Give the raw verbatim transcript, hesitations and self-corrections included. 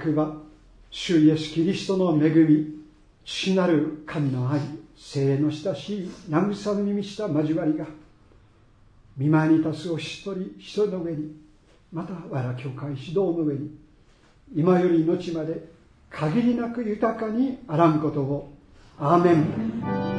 くば主イエスキリストの恵み、父なる神の愛、聖霊の親しい慰めに満ちた交わりが、御前に立つお一人一人の上に、また我ら教会指導の上に、今より後まで限りなく豊かにあらんことを。アーメン。